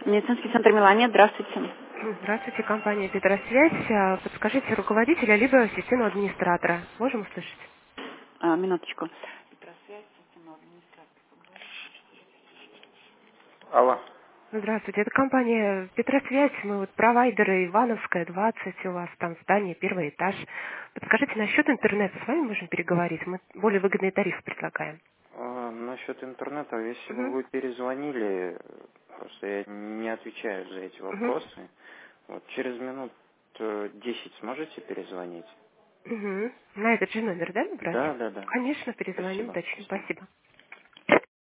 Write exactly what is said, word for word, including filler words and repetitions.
Медицинский центр Милания, здравствуйте. Здравствуйте, компания Петросвязь. А, Подскажите руководителя либо систему администратора. Можем услышать? А, минуточку. Алло. Здравствуйте, это компания Петросвязь. Мы вот провайдеры Ивановская, двадцать, у вас там здание, первый этаж. Подскажите, насчет интернета с вами можем переговорить? Мы более выгодные тарифы предлагаем. А, насчет интернета, если бы Угу. вы перезвонили, просто я не отвечаю за эти Угу. вопросы. Вот через минут э, десять сможете перезвонить? Угу. На этот же номер, да, набрать? Да, да, да. Конечно, перезвоним, Спасибо. уточним. Спасибо. Спасибо.